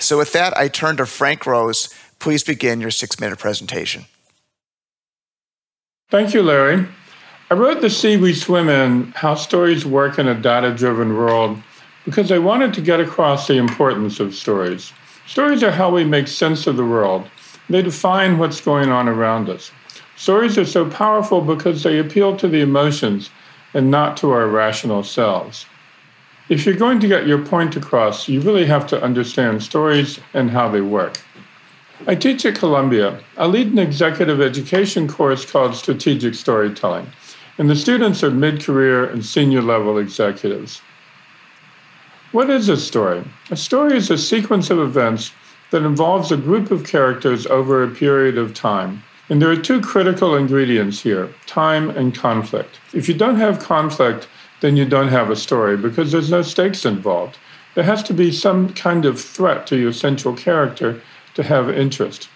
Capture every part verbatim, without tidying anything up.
So with that, I turn to Frank Rose. Please begin your six-minute presentation. Thank you, Larry. I wrote The Sea We Swim In, How Stories Work in a Data-Driven World, because I wanted to get across the importance of stories. Stories are how we make sense of the world. They define what's going on around us. Stories are so powerful because they appeal to the emotions and not to our rational selves. If you're going to get your point across, you really have to understand stories and how they work. I teach at Columbia. I lead an executive education course called Strategic Storytelling, and the students are mid-career and senior-level executives. What is a story? A story is a sequence of events that involves a group of characters over a period of time. And there are two critical ingredients here, time and conflict. If you don't have conflict, then you don't have a story because there's no stakes involved. There has to be some kind of threat to your central character to have interest.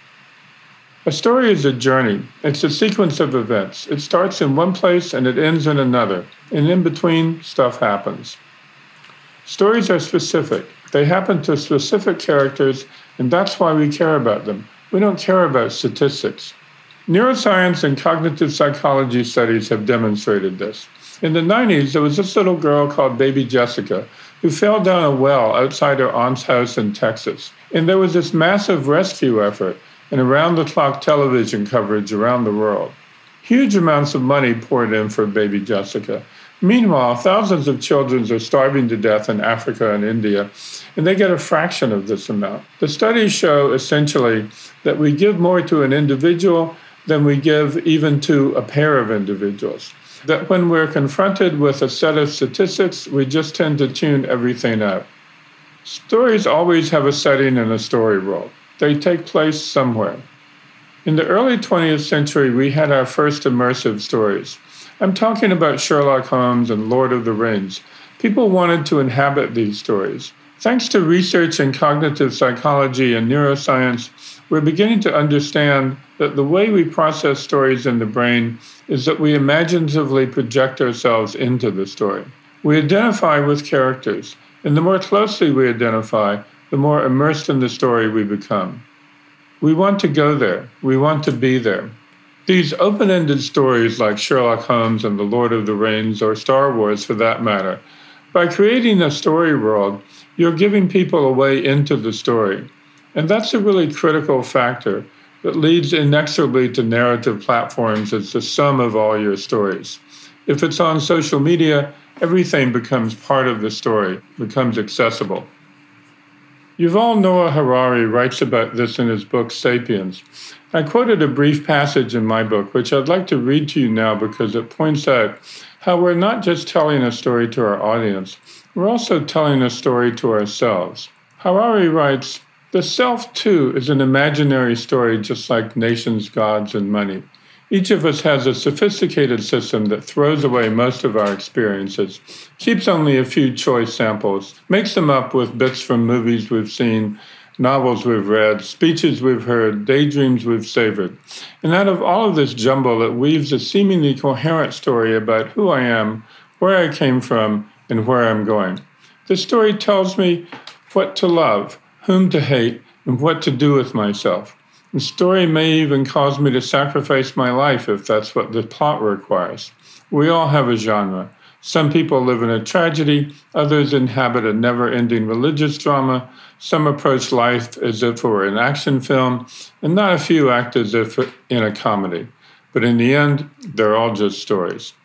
A story is a journey. It's a sequence of events. It starts in one place and it ends in another. And in between, stuff happens. Stories are specific. They happen to specific characters, and that's why we care about them. We don't care about statistics. Neuroscience and cognitive psychology studies have demonstrated this. In the nineties, there was this little girl called Baby Jessica who fell down a well outside her aunt's house in Texas. And there was this massive rescue effort and around-the-clock television coverage around the world. Huge amounts of money poured in for Baby Jessica. Meanwhile, thousands of children are starving to death in Africa and India, and they get a fraction of this amount. The studies show essentially that we give more to an individual than we give even to a pair of individuals. That when we're confronted with a set of statistics, we just tend to tune everything out. Stories always have a setting in a story world. They take place somewhere. In the early twentieth century, we had our first immersive stories. I'm talking about Sherlock Holmes and Lord of the Rings. People wanted to inhabit these stories. Thanks to research in cognitive psychology and neuroscience, we're beginning to understand that the way we process stories in the brain is that we imaginatively project ourselves into the story. We identify with characters, and the more closely we identify, the more immersed in the story we become. We want to go there. We want to be there. These open-ended stories like Sherlock Holmes and The Lord of the Rings, or Star Wars for that matter, by creating a story world, you're giving people a way into the story. And that's a really critical factor that leads inexorably to narrative platforms as the sum of all your stories. If it's on social media, everything becomes part of the story, becomes accessible. Yuval Noah Harari writes about this in his book, Sapiens. I quoted a brief passage in my book, which I'd like to read to you now because it points out how we're not just telling a story to our audience, we're also telling a story to ourselves. Harari writes, "The self, too, is an imaginary story just like nations, gods, and money. Each of us has a sophisticated system that throws away most of our experiences, keeps only a few choice samples, makes them up with bits from movies we've seen, novels we've read, speeches we've heard, daydreams we've savored. And out of all of this jumble, it weaves a seemingly coherent story about who I am, where I came from, and where I'm going. This story tells me what to love, whom to hate, and what to do with myself. The story may even cause me to sacrifice my life if that's what the plot requires. We all have a genre. Some people live in a tragedy, others inhabit a never-ending religious drama, some approach life as if it were an action film, and not a few act as if in a comedy. But in the end, they're all just stories.